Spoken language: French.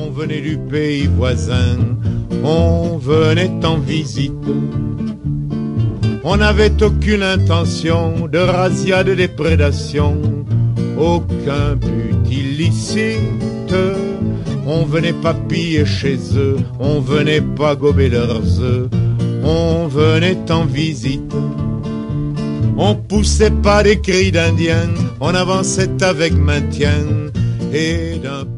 On venait du pays voisin, on venait en visite. On n'avait aucune intention de razzia, de déprédation, aucun but illicite. On venait pas piller chez eux, on venait pas gober leurs œufs, on venait en visite. On poussait pas des cris d'indiens, on avançait avec maintien et d'un